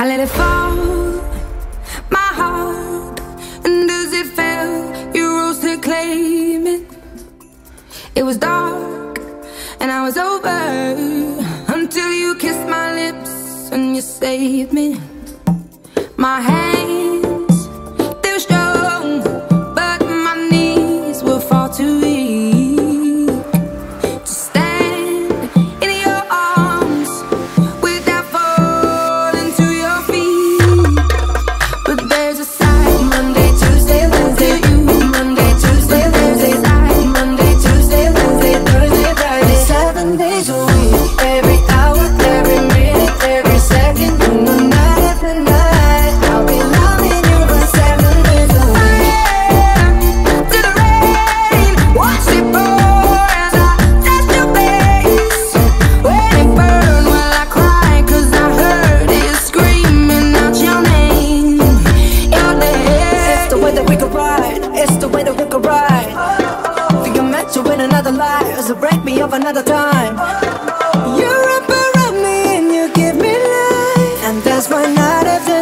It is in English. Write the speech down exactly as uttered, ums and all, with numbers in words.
I let it fall, my heart, and as it fell, you rose to claim it. It was dark, and I was over, until you kissed my lips and you saved me. My hands, they were strong, but my knees were far too weak to stand in your arms without falling to your feet. But there's a side, Monday, Tuesday, Wednesday, you, Monday, Tuesday, Wednesday, side, Monday, Tuesday, Wednesday, Thursday, Friday, seven days a week, every hour, every minute, every second, and the night after night, I'll be loving you for seven days a week. To the rain, watch it pour as I touch your face. When it burned, well I cried 'cause I heard it screaming out your name, your name. It's the way that we could ride, it's the way that we could ride. Think I'm meant to win another life, so break me up another time. You wrap around me and you give me life, and that's why night after